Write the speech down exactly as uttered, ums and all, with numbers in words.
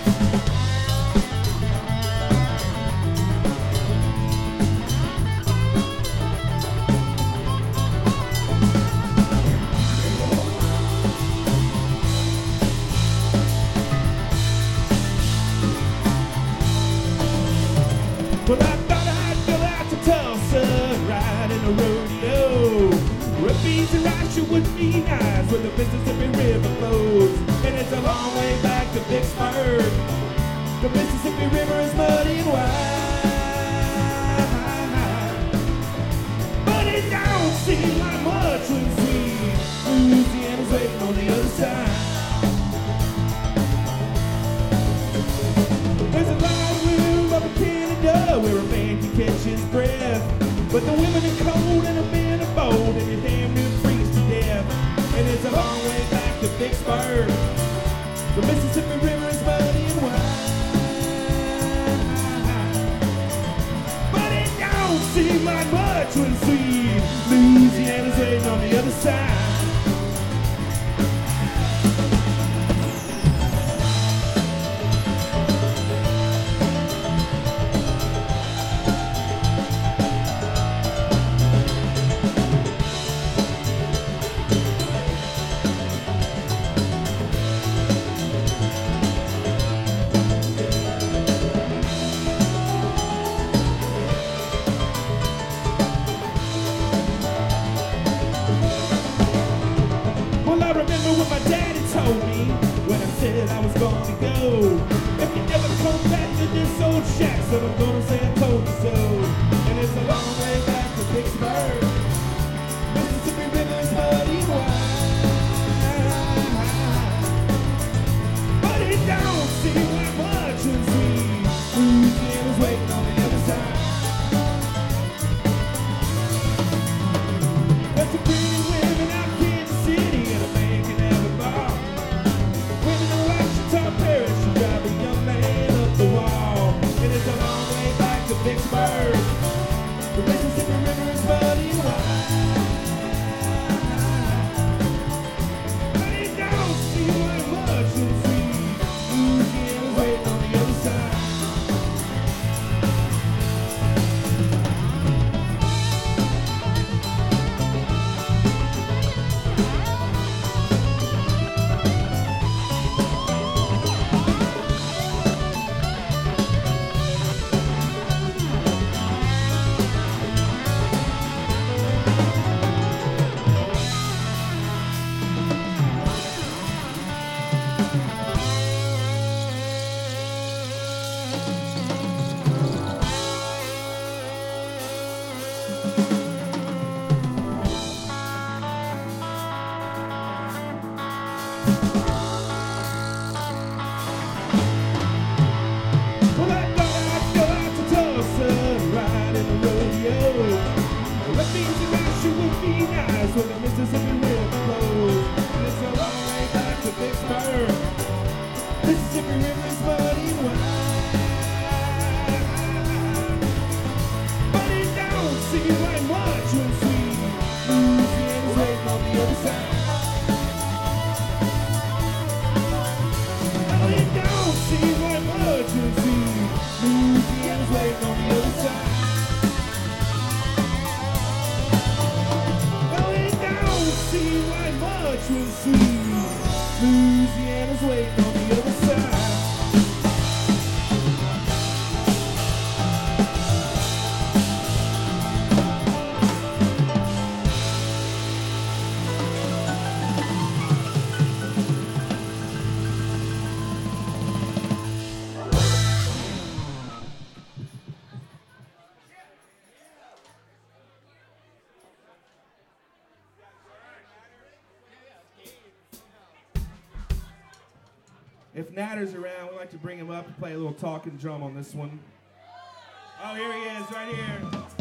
Well, I thought I'd go out to Tulsa, ride in a rodeo. Where beans and rice sure would be nice where the Mississippi River flows. And it's a long way back to Vicksburg. The Mississippi River is muddy and wide, but it don't seem like much when sweet Louisiana's waiting on the other side. There's a lot of room up in Canada where a man can catch his breath, but the women are cold and the men are bold, and you damn near freeze to death. And it's a long way back to Vicksburg. The Mississippi River is muddy and wide, but it don't seem like much when sweet Louisiana's waiting on the other side. I remember what my daddy told me when I said I was going to go. If you never come back to this old shack, so I'm gonna say I told you so. And it's a long way back to Vicksburg. Mississippi River is muddy and wide, but it don't seem like much when sweet Louisiana's waiting on the other side. There's some pretty women out in Kansas City, and a man can have a bar. Women who like Chateau Paris should drive a young man up the wall. And it's a long way back to Vicksburg. The Mississippi River is muddy and wide, but it don't seem like much when sweet Louisiana's waiting on the other side. Well, I thought I'd go out to Tulsa and ride in a rodeo. Well, that means the rice sure would be nice when the Mississippi River flows. And it's a long way back to Vicksburg. Mississippi River is muddy and wide, but it don't seem like much when sweet Louisiana's waiting on the other side. Well, it don't seem like much when sweet Louisiana's waiting on the other side. Well, it don't seem like much when sweet Louisiana's waiting on the other side. If Natter's around, we'd like to bring him up and play a little talking drum on this one. Oh, here he is, right here.